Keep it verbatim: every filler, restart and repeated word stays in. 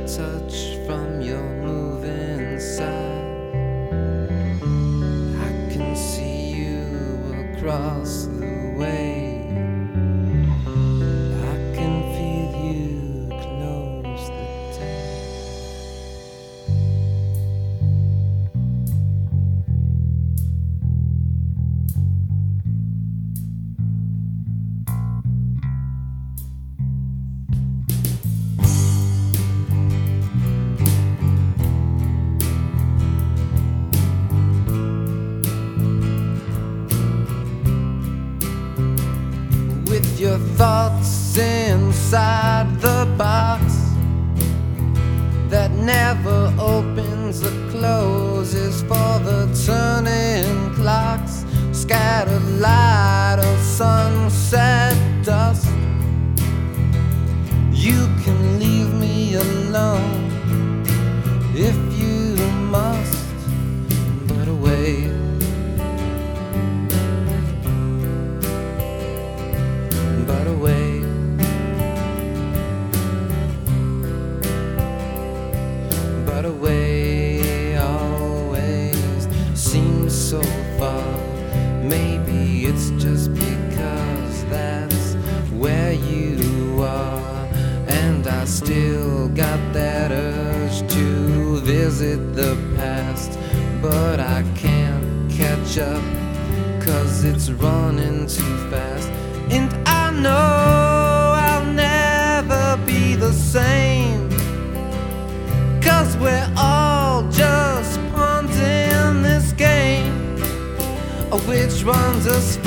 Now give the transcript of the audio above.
touch from your moving side. I can see you across the way. I can feel you close the day. With your thoughts inside the box that never opens or closes for the turning clocks, scattered light of sunset dust. You can leave me alone if you must, but away. But away, but away always seems so far. Maybe it's just because that's where you are, and I still got that urge to visit the past, but I can't catch up 'cause it's running too fast. And I know I'll never be the same, 'cause we're all just pawns in this game. Which one's us